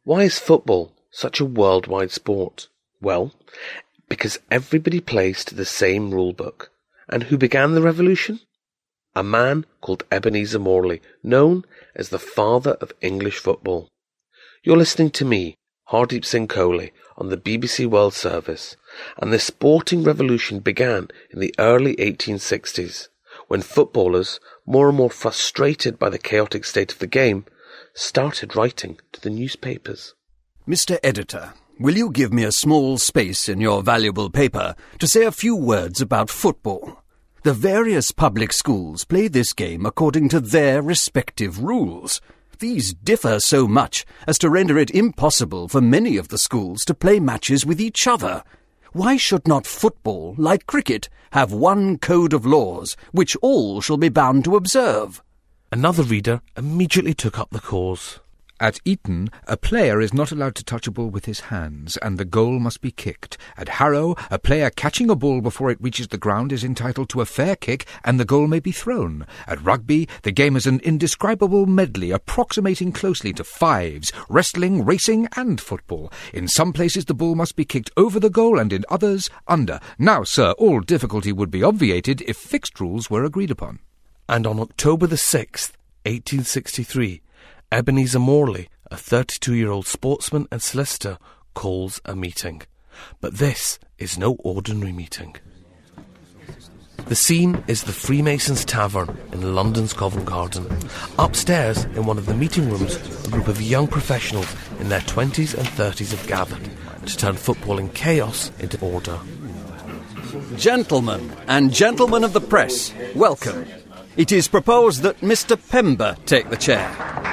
Why is football such a worldwide sport? Well, because everybody plays to the same rule book. And who began the revolution? A man called Ebenezer Morley, known as the father of English football. You're listening to me, Hardeep Singh Kohli, on the BBC World Service, and the sporting revolution began in the early 1860s, when footballers, more and more frustrated by the chaotic state of the game, started writing to the newspapers. Mr. Editor, will you give me a small space in your valuable paper to say a few words about football? The various public schools play this game according to their respective rules. These differ so much as to render it impossible for many of the schools to play matches with each other. Why should not football, like cricket, have one code of laws which all shall be bound to observe? Another reader immediately took up the cause. At Eton, a player is not allowed to touch a ball with his hands, and the goal must be kicked. At Harrow, a player catching a ball before it reaches the ground is entitled to a fair kick, and the goal may be thrown. At Rugby, the game is an indescribable medley approximating closely to fives, wrestling, racing, and football. In some places the ball must be kicked over the goal, and in others, under. Now, sir, all difficulty would be obviated if fixed rules were agreed upon. And on October the 6th, 1863, Ebenezer Morley, a 32-year-old sportsman and solicitor, calls a meeting. But this is no ordinary meeting. The scene is the Freemasons' Tavern in London's Covent Garden. Upstairs, in one of the meeting rooms, a group of young professionals in their 20s and 30s have gathered to turn footballing chaos into order. Gentlemen and gentlemen of the press, welcome. It is proposed that Mr. Pember take the chair.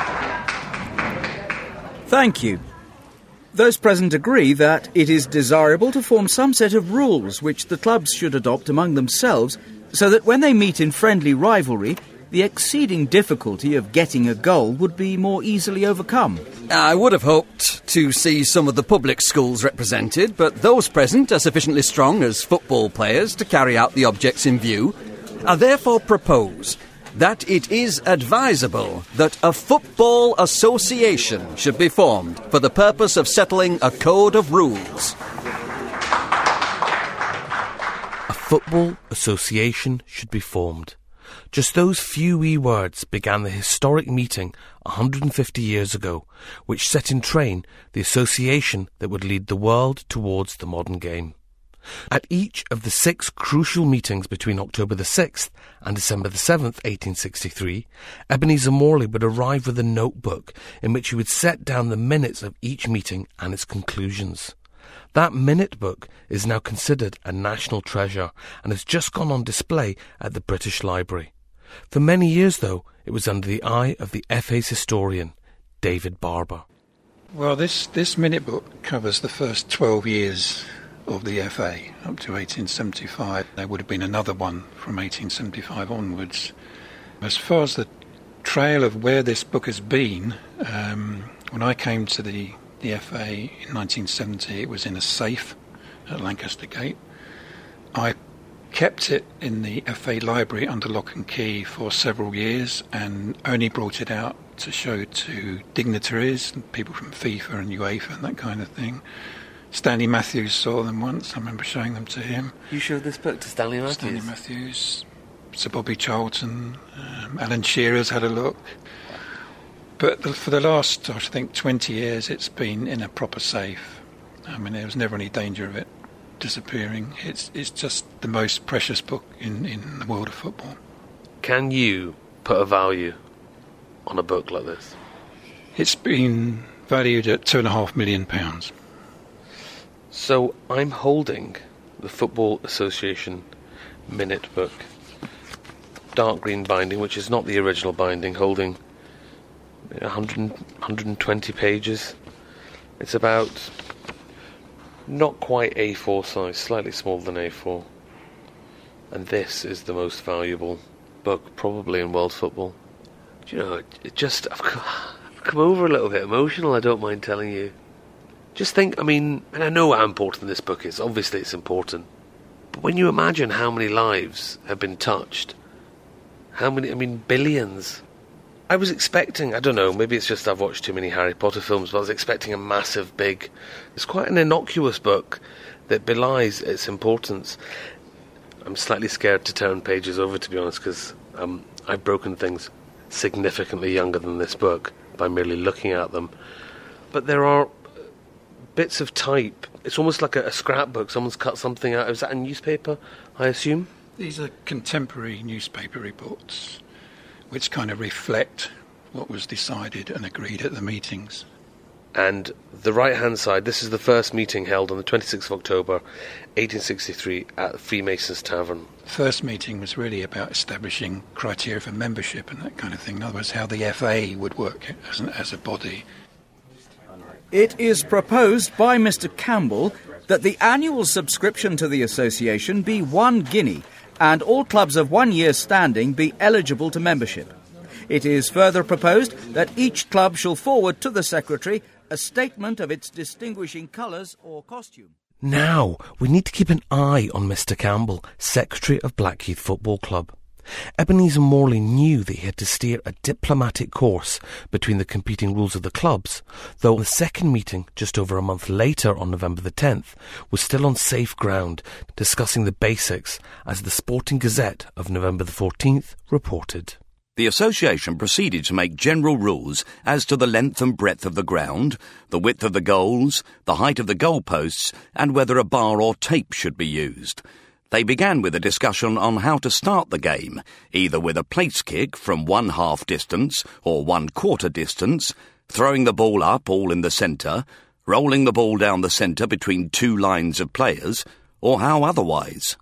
Thank you. Those present agree that it is desirable to form some set of rules which the clubs should adopt among themselves, so that when they meet in friendly rivalry, the exceeding difficulty of getting a goal would be more easily overcome. I would have hoped to see some of the public schools represented, but those present are sufficiently strong as football players to carry out the objects in view. I therefore propose that it is advisable that a football association should be formed for the purpose of settling a code of rules. A football association should be formed. Just those few wee words began the historic meeting 150 years ago, which set in train the association that would lead the world towards the modern game. At each of the 6 crucial meetings between October the 6th and December the 7th, 1863, Ebenezer Morley would arrive with a notebook in which he would set down the minutes of each meeting and its conclusions. That minute book is now considered a national treasure and has just gone on display at the British Library. For many years, though, it was under the eye of the FA's historian, David Barber. Well, this minute book covers the first 12 years of the FA up to 1875. There would have been another one from 1875 onwards. As far as the trail of where this book has been, when I came to the FA in 1970, it was in a safe at Lancaster Gate. I kept it in the FA library under lock and key for several years and only brought it out to show to dignitaries, people from FIFA and UEFA and that kind of thing. Stanley Matthews saw them once. I remember showing them to him. You showed this book to Stanley Matthews? Stanley Matthews, Sir Bobby Charlton, Alan Shearer's had a look. But for the last, I think, 20 years, it's been in a proper safe. I mean, there was never any danger of it disappearing. It's just the most precious book in the world of football. Can you put a value on a book like this? It's been valued at £2.5 million. So I'm holding the Football Association minute book, dark green binding, which is not the original binding, holding 120 pages. It's about not quite A4 size, slightly smaller than A4. And this is the most valuable book probably in world football. Do you know, I've come over a little bit emotional, I don't mind telling you. Just think, I mean, and I know how important this book is, obviously it's important, but when you imagine how many lives have been touched, how many, I mean, billions, I was expecting, I don't know, maybe it's just I've watched too many Harry Potter films, but I was expecting a massive, big... It's quite an innocuous book that belies its importance. I'm slightly scared to turn pages over, to be honest, because I've broken things significantly younger than this book by merely looking at them. But there are bits of type. It's almost like a scrapbook. Someone's cut something out. Is that a newspaper, I assume? These are contemporary newspaper reports, which kind of reflect what was decided and agreed at the meetings. And the right-hand side, this is the first meeting held on the 26th of October, 1863, at Freemasons Tavern. The first meeting was really about establishing criteria for membership and that kind of thing. In other words, how the FA would work as a body. It is proposed by Mr. Campbell that the annual subscription to the association be 1 guinea and all clubs of 1 year's standing be eligible to membership. It is further proposed that each club shall forward to the Secretary a statement of its distinguishing colours or costume. Now, we need to keep an eye on Mr. Campbell, Secretary of Blackheath Football Club. Ebenezer Morley knew that he had to steer a diplomatic course between the competing rules of the clubs, though the second meeting, just over a month later on November the 10th, was still on safe ground, discussing the basics, as the Sporting Gazette of November the 14th reported. The association proceeded to make general rules as to the length and breadth of the ground, the width of the goals, the height of the goalposts, and whether a bar or tape should be used. They began with a discussion on how to start the game, either with a place kick from 1/2 distance or 1/4 distance, throwing the ball up all in the centre, rolling the ball down the centre between 2 lines of players, or how otherwise.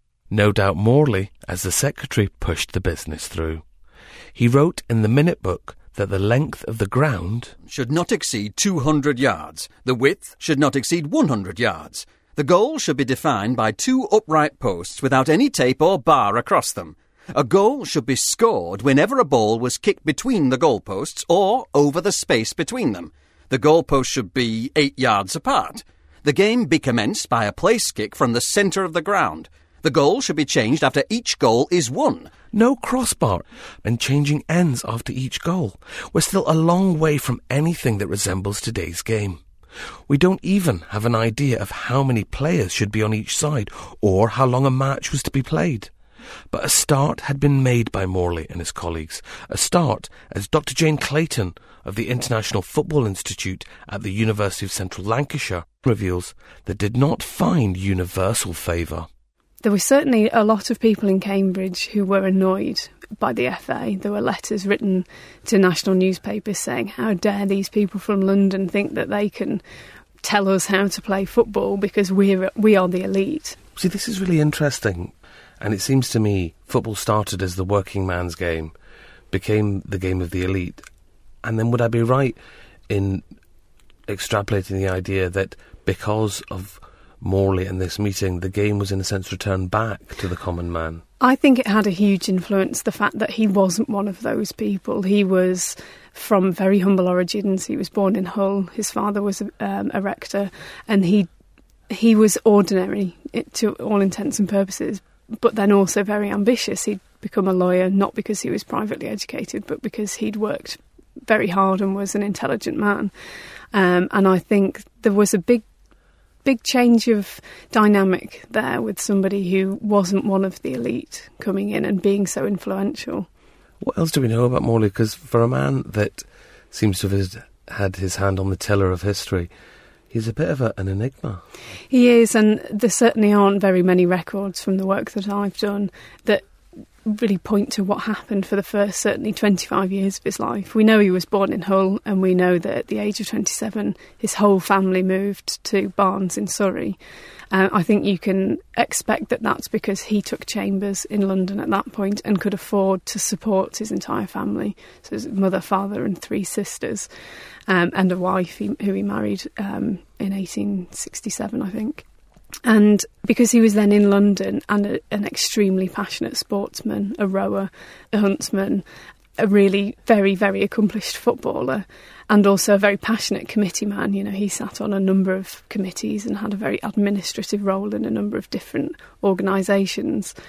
No doubt Morley, as the secretary, pushed the business through. He wrote in the minute book that the length of the ground should not exceed 200 yards. The width should not exceed 100 yards. The goal should be defined by 2 upright posts without any tape or bar across them. A goal should be scored whenever a ball was kicked between the goalposts or over the space between them. The goalposts should be 8 yards apart. The game be commenced by a place kick from the centre of the ground. The goal should be changed after each goal is won. No crossbar and changing ends after each goal. We're still a long way from anything that resembles today's game. We don't even have an idea of how many players should be on each side or how long a match was to be played. But a start had been made by Morley and his colleagues. A start, as Dr. Jane Clayton of the International Football Institute at the University of Central Lancashire reveals, that did not find universal favour. There were certainly a lot of people in Cambridge who were annoyed by the FA. There were letters written to national newspapers saying, how dare these people from London think that they can tell us how to play football because we are the elite. See, this is really interesting. And it seems to me football started as the working man's game, became the game of the elite. And then would I be right in extrapolating the idea that because of Morley and this meeting, the game was in a sense returned back to the common man? I think it had a huge influence, the fact that he wasn't one of those people. He was from very humble origins. He was born in Hull. His father was a rector, and he was ordinary to all intents and purposes, but then also very ambitious. He'd become a lawyer, not because he was privately educated, but because he'd worked very hard and was an intelligent man. And I think there was a big change of dynamic there with somebody who wasn't one of the elite coming in and being so influential. What else do we know about Morley? Because for a man that seems to have had his hand on the tiller of history, he's a bit of an enigma. He is, and there certainly aren't very many records from the work that I've done that really point to what happened for the first, certainly 25 years of his life. We know he was born in Hull, and we know that at the age of 27, his whole family moved to Barnes in Surrey. I think you can expect that that's because he took chambers in London at that point and could afford to support his entire family. So his mother, father and 3 sisters, and a wife who he married in 1867, I think. And because he was then in London and an extremely passionate sportsman, a rower, a huntsman, a really very, very accomplished footballer, and also a very passionate committee man. You know, he sat on a number of committees and had a very administrative role in a number of different organisations.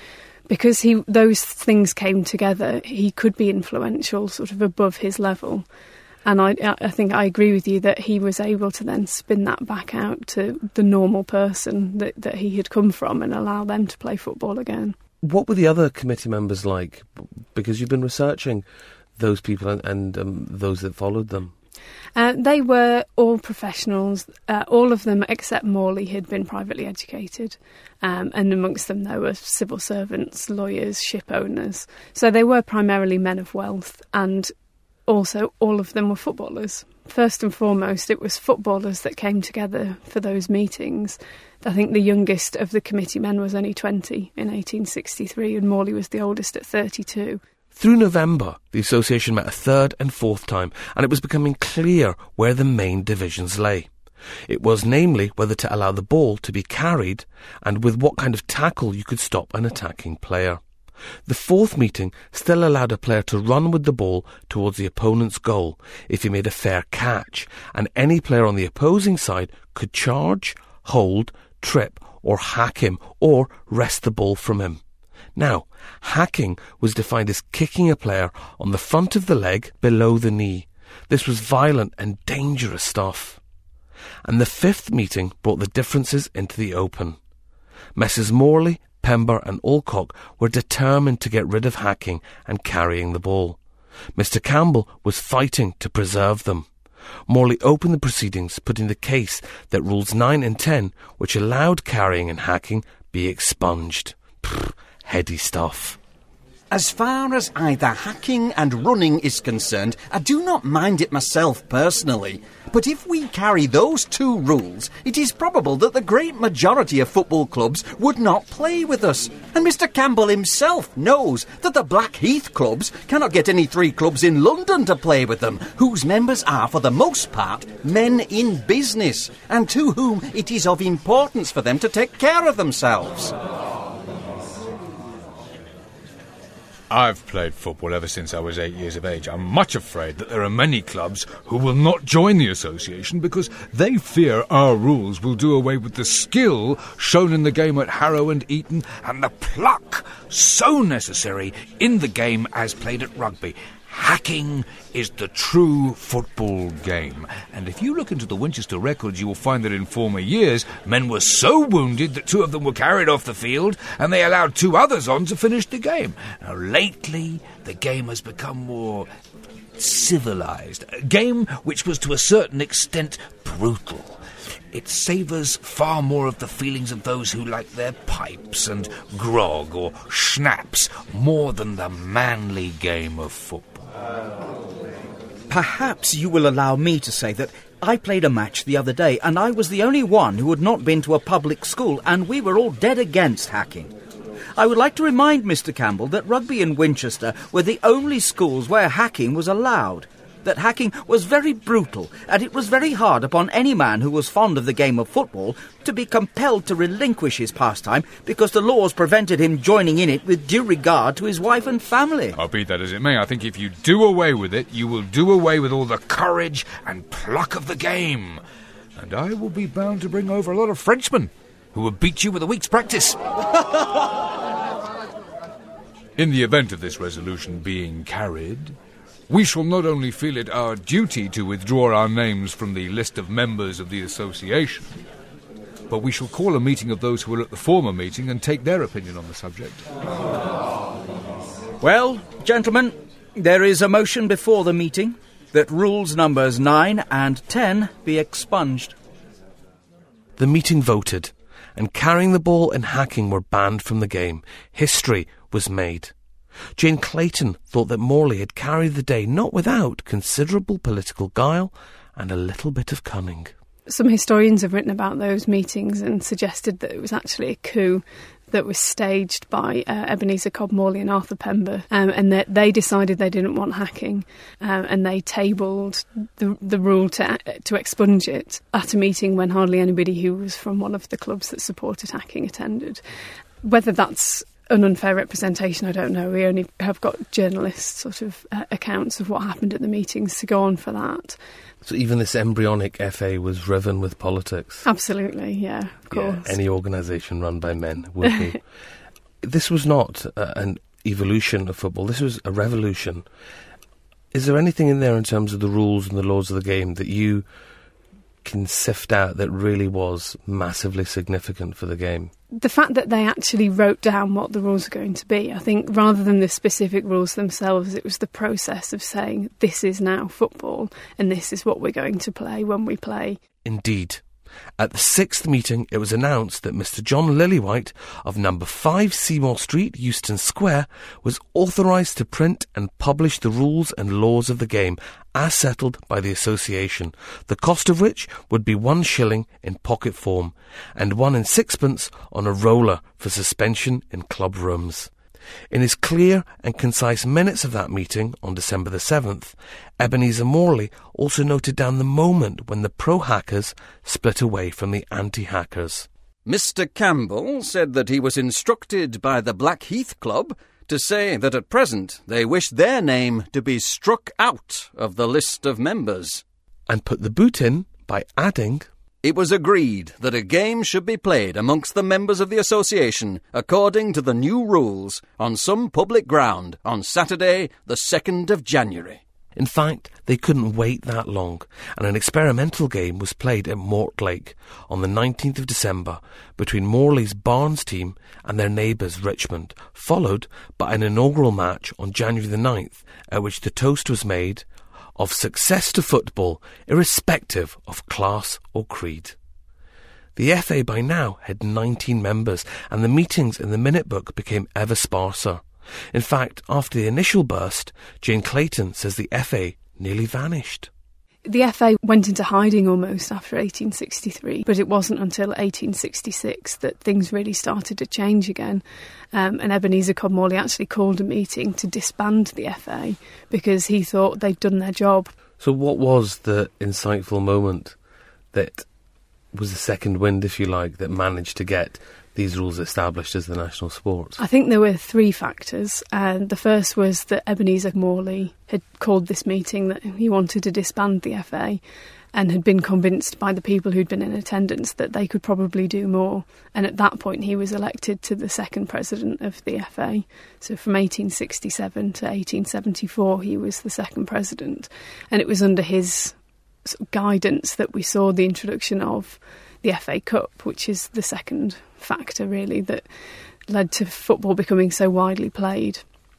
because those things came together, he could be influential, sort of above his level. And I think I agree with you that he was able to then spin that back out to the normal person that he had come from and allow them to play football again. What were the other committee members like? Because you've been researching those people and those that followed them. They were all professionals. All of them except Morley had been privately educated. And amongst them there were civil servants, lawyers, ship owners. So they were primarily men of wealth, and also all of them were footballers. First and foremost, it was footballers that came together for those meetings. I think the youngest of the committee men was only 20 in 1863, and Morley was the oldest at 32. Through November, the association met a third and fourth time, and it was becoming clear where the main divisions lay. It was namely whether to allow the ball to be carried and with what kind of tackle you could stop an attacking player. The fourth meeting still allowed a player to run with the ball towards the opponent's goal if he made a fair catch, and any player on the opposing side could charge, hold, trip or hack him or wrest the ball from him. Now, hacking was defined as kicking a player on the front of the leg below the knee. This was violent and dangerous stuff. And the fifth meeting brought the differences into the open. Messrs. Morley, Pember and Alcock were determined to get rid of hacking and carrying the ball. Mr. Campbell was fighting to preserve them. Morley opened the proceedings, putting the case that Rules 9 and 10, which allowed carrying and hacking, be expunged. Heady stuff. As far as either hacking and running is concerned, I do not mind it myself personally. But if we carry those two rules, it is probable that the great majority of football clubs would not play with us. And Mr. Campbell himself knows that the Blackheath clubs cannot get any 3 clubs in London to play with them, whose members are, for the most part, men in business, and to whom it is of importance for them to take care of themselves. I've played football ever since I was 8 years of age. I'm much afraid that there are many clubs who will not join the association because they fear our rules will do away with the skill shown in the game at Harrow and Eton and the pluck so necessary in the game as played at rugby. Hacking is the true football game. And if you look into the Winchester records, you will find that in former years, men were so wounded that 2 of them were carried off the field and they allowed 2 others on to finish the game. Now, lately, the game has become more civilised. A game which was to a certain extent brutal. It savours far more of the feelings of those who like their pipes and grog or schnapps more than the manly game of football. Perhaps you will allow me to say that I played a match the other day and I was the only one who had not been to a public school, and we were all dead against hacking. I would like to remind Mr. Campbell that Rugby and Winchester were the only schools where hacking was allowed, that hacking was very brutal, and it was very hard upon any man who was fond of the game of football to be compelled to relinquish his pastime because the laws prevented him joining in it with due regard to his wife and family. I'll be that as it may, I think if you do away with it, you will do away with all the courage and pluck of the game. And I will be bound to bring over a lot of Frenchmen who will beat you with a week's practice. In the event of this resolution being carried, we shall not only feel it our duty to withdraw our names from the list of members of the association, but we shall call a meeting of those who were at the former meeting and take their opinion on the subject. Well, gentlemen, there is a motion before the meeting that rules numbers 9 and 10 be expunged. The meeting voted, and carrying the ball and hacking were banned from the game. History was made. Jane Clayton thought that Morley had carried the day not without considerable political guile and a little bit of cunning. Some historians have written about those meetings and suggested that it was actually a coup that was staged by Ebenezer Cobb Morley and Arthur Pember, and that they decided they didn't want hacking, and they tabled the rule to expunge it at a meeting when hardly anybody who was from one of the clubs that supported hacking attended. Whether that's an unfair representation, I don't know. We only have got journalists' sort of accounts of what happened at the meetings to go on for that. So even this embryonic FA was riven with politics? Absolutely, yeah, of course. Yeah, any organisation run by men would be. this was not an evolution of football, this was a revolution. Is there anything in there in terms of the rules and the laws of the game that you can sift out that really was massively significant for the game? The fact that they actually wrote down what the rules are going to be, I think, rather than the specific rules themselves, it was the process of saying, this is now football and this is what we're going to play when we play. Indeed. At the 6th meeting, it was announced that Mr. John Lillywhite of number 5 Seymour Street, Euston Square, was authorised to print and publish the rules and laws of the game as settled by the association, the cost of which would be 1 shilling in pocket form and 1 6 on a roller for suspension in club rooms. In his clear and concise minutes of that meeting on December the 7th, Ebenezer Morley also noted down the moment when the pro-hackers split away from the anti-hackers. Mr. Campbell said that he was instructed by the Blackheath Club to say that at present they wish their name to be struck out of the list of members. And put the boot in by adding, it was agreed that a game should be played amongst the members of the association according to the new rules on some public ground on Saturday the 2nd of January. In fact, they couldn't wait that long, and an experimental game was played at Mortlake on the 19th of December between Morley's Barnes team and their neighbours Richmond, followed by an inaugural match on January the 9th, at which the toast was made of success to football, irrespective of class or creed. The FA by now had 19 members, and the meetings in the minute book became ever sparser. In fact, after the initial burst, Jane Clayton says the FA nearly vanished. The FA went into hiding almost after 1863, but it wasn't until 1866 that things really started to change again. And Ebenezer Cobb Morley actually called a meeting to disband the FA because he thought they'd done their job. So what was the insightful moment that was the second wind, if you like, that managed to get these rules established as the national sport? I think there were 3 factors, and the first was that Ebenezer Morley had called this meeting that he wanted to disband the FA and had been convinced by the people who'd been in attendance that they could probably do more, and at that point he was elected to the second president of the FA. So from 1867 to 1874 he was the second president, and it was under his sort of guidance that we saw the introduction of the FA Cup, which is the second factor really that led to football becoming so widely played.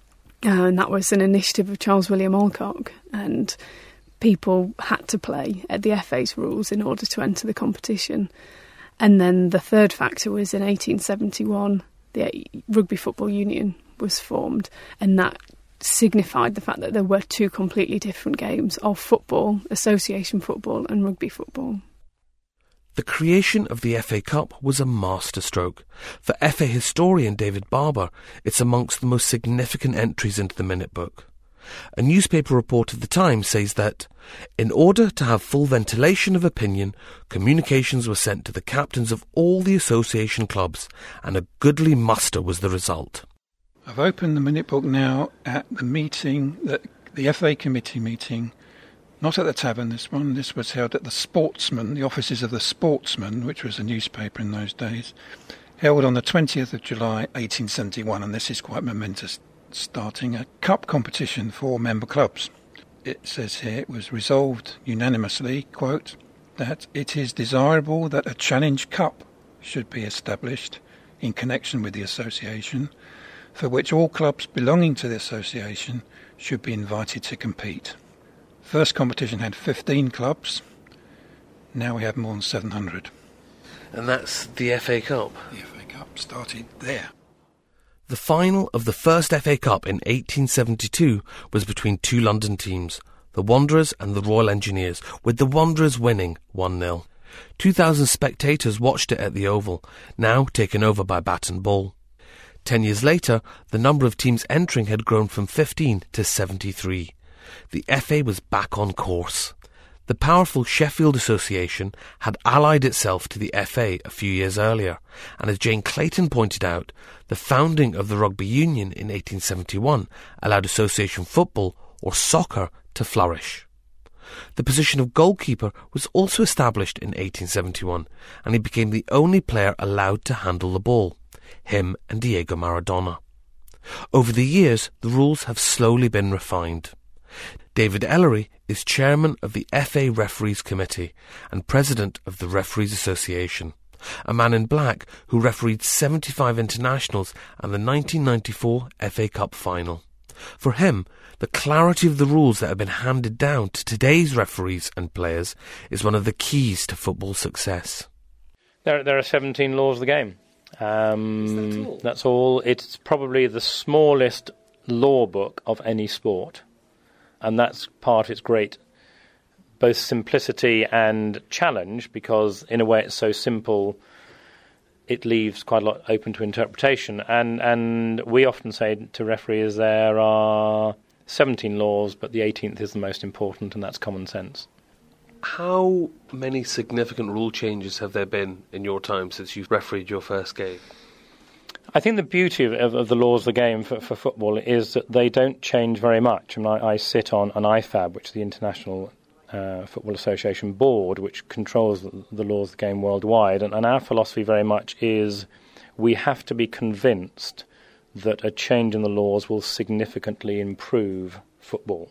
And that was an initiative of Charles William Alcock, and people had to play at the FA's rules in order to enter the competition. And then the third factor was in 1871 the Rugby Football Union was formed, and that signified the fact that there were 2 completely different games of football, association football and rugby football. The creation of the FA Cup was a masterstroke. For FA historian David Barber, it's amongst the most significant entries into the minute book. A newspaper report of the time says that, in order to have full ventilation of opinion, communications were sent to the captains of all the association clubs, and a goodly muster was the result. I've opened the minute book now at the meeting, the FA committee meeting, not at the Tavern, this was held at the Sportsman, the offices of the Sportsman, which was a newspaper in those days, held on the 20th of July 1871, and this is quite momentous, starting a cup competition for member clubs. It says here, it was resolved unanimously, quote, that it is desirable that a Challenge Cup should be established in connection with the association, for which all clubs belonging to the association should be invited to compete. First competition had 15 clubs. Now we have more than 700. And that's the FA Cup? The FA Cup started there. The final of the first FA Cup in 1872 was between 2 London teams, the Wanderers and the Royal Engineers, with the Wanderers winning 1-0. 2,000 spectators watched it at the Oval, now taken over by bat and ball. 10 years later, the number of teams entering had grown from 15 to 73. The FA was back on course. The powerful Sheffield Association had allied itself to the FA a few years earlier, and as Jane Clayton pointed out, the founding of the Rugby Union in 1871 allowed association football, or soccer, to flourish. The position of goalkeeper was also established in 1871, and he became the only player allowed to handle the ball, him and Diego Maradona. Over the years, the rules have slowly been refined. David Ellery is chairman of the FA Referees Committee and president of the Referees Association, a man in black who refereed 75 internationals and the 1994 FA Cup final. For him, the clarity of the rules that have been handed down to today's referees and players is one of the keys to football success. There are 17 laws of the game. That's all. It's probably the smallest law book of any sport, and that's part of its great both simplicity and challenge, because in a way it's so simple it leaves quite a lot open to interpretation. And we often say to referees there are 17 laws, but the 18th is the most important, and that's common sense. How many significant rule changes have there been in your time since you've refereed your first game? I think the beauty of the laws of the game for football is that they don't change very much. I mean, I sit on an IFAB, which is the International Football Association Board, which controls the laws of the game worldwide, and our philosophy very much is we have to be convinced that a change in the laws will significantly improve football.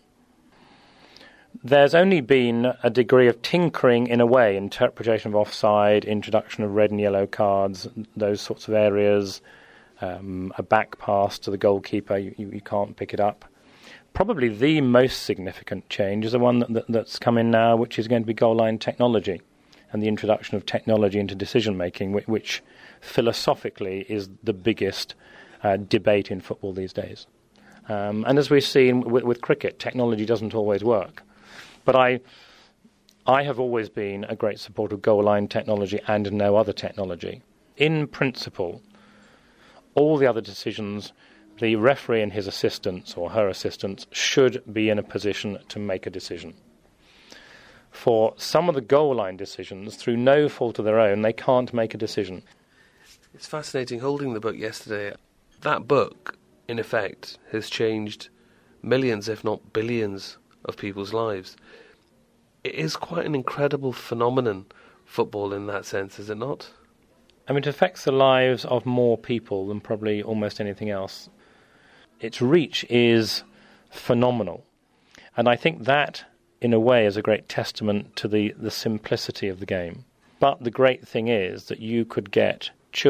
There's only been a degree of tinkering in a way, interpretation of offside, introduction of red and yellow cards, those sorts of areas, a back pass to the goalkeeper, you can't pick it up. Probably the most significant change is the one that's come in now, which is going to be goal line technology and the introduction of technology into decision-making, which philosophically is the biggest debate in football these days. And as we've seen with cricket, technology doesn't always work. But I have always been a great supporter of goal line technology and no other technology. In principle, all the other decisions, the referee and his assistants or her assistants should be in a position to make a decision. For some of the goal line decisions, through no fault of their own, they can't make a decision. It's fascinating holding the book yesterday. That book, in effect, has changed millions, if not billions, of people's lives. It is quite an incredible phenomenon, football, in that sense, is it not? I mean, it affects the lives of more people than probably almost anything else. Its reach is phenomenal. And I think that, in a way, is a great testament to the simplicity of the game. But the great thing is that you could get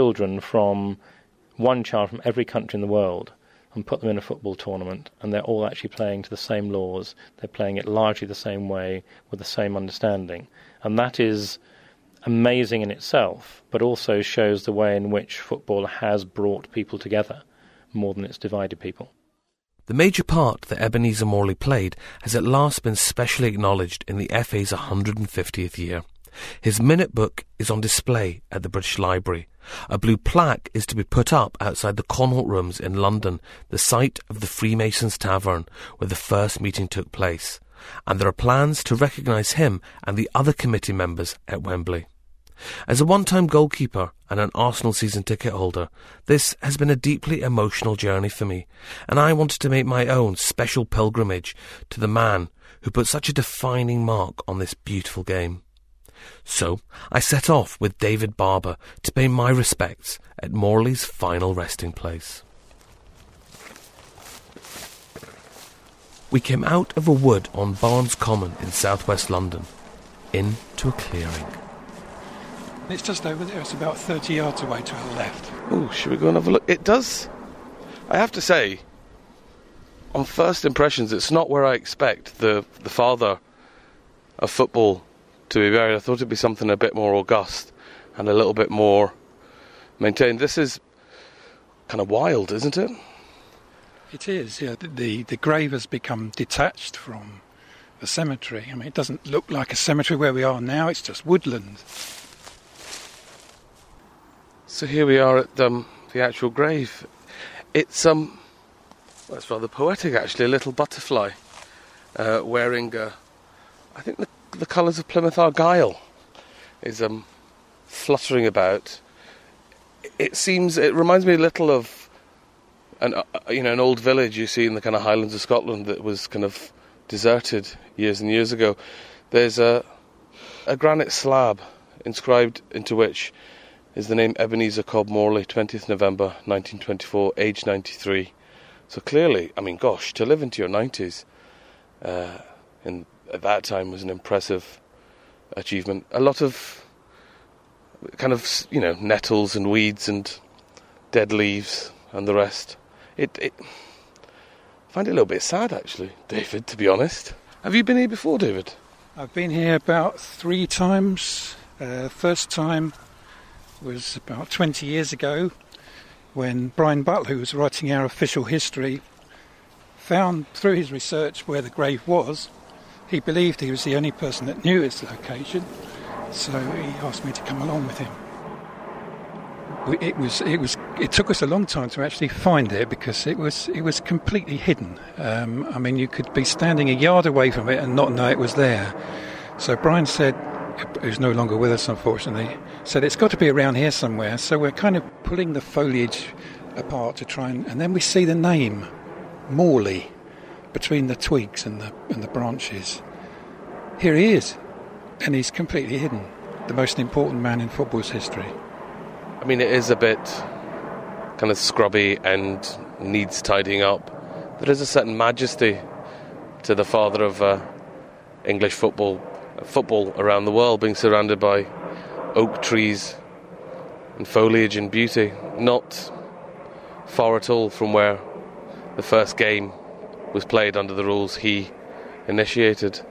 one child from every country in the world and put them in a football tournament, and they're all actually playing to the same laws. They're playing it largely the same way, with the same understanding. And that is amazing in itself, but also shows the way in which football has brought people together more than it's divided people. The major part that Ebenezer Morley played has at last been specially acknowledged in the FA's 150th year. His minute book is on display at the British Library. A blue plaque is to be put up outside the Connaught Rooms in London, the site of the Freemasons Tavern, where the first meeting took place, and there are plans to recognise him and the other committee members at Wembley. As a one-time goalkeeper and an Arsenal season ticket holder, this has been a deeply emotional journey for me, and I wanted to make my own special pilgrimage to the man who put such a defining mark on this beautiful game. So I set off with David Barber to pay my respects at Morley's final resting place. We came out of a wood on Barnes Common in southwest London, into a clearing. It's just over there. It's about 30 yards away to our left. Oh, should we go and have a look? It does, I have to say, on first impressions, it's not where I expect the father of football to be buried. I thought it'd be something a bit more august and a little bit more maintained. This is kind of wild, isn't it? It is, yeah. The grave has become detached from the cemetery. I mean, it doesn't look like a cemetery where we are now. It's just woodland. So here we are at the actual grave. It's it's rather poetic actually. A little butterfly wearing, I think the colours of Plymouth Argyle is fluttering about. It reminds me a little of an old village you see in the kind of Highlands of Scotland that was kind of deserted years and years ago, there's a granite slab inscribed into which is the name Ebenezer Cobb Morley, 20th November 1924, age 93. So clearly, I mean, gosh, to live into your 90s at that time was an impressive achievement. A lot of kind of, nettles and weeds and dead leaves and the rest. I find it a little bit sad, actually, David, to be honest. Have you been here before, David? I've been here about 3 times. First time was about 20 years ago when Brian Butler, who was writing our official history, found through his research where the grave was. He believed he was the only person that knew its location, so he asked me to come along with him. It took us a long time to actually find it because it was completely hidden. You could be standing a yard away from it and not know it was there. So Brian said, who's no longer with us unfortunately, said it's got to be around here somewhere. So we're kind of pulling the foliage apart to try and then we see the name Morley between the twigs and the branches. Here he is, and he's completely hidden. The most important man in football's history. I mean, it is a bit kind of scrubby and needs tidying up. There is a certain majesty to the father of English football around the world, being surrounded by oak trees and foliage and beauty. Not far at all from where the first game was played under the rules he initiated.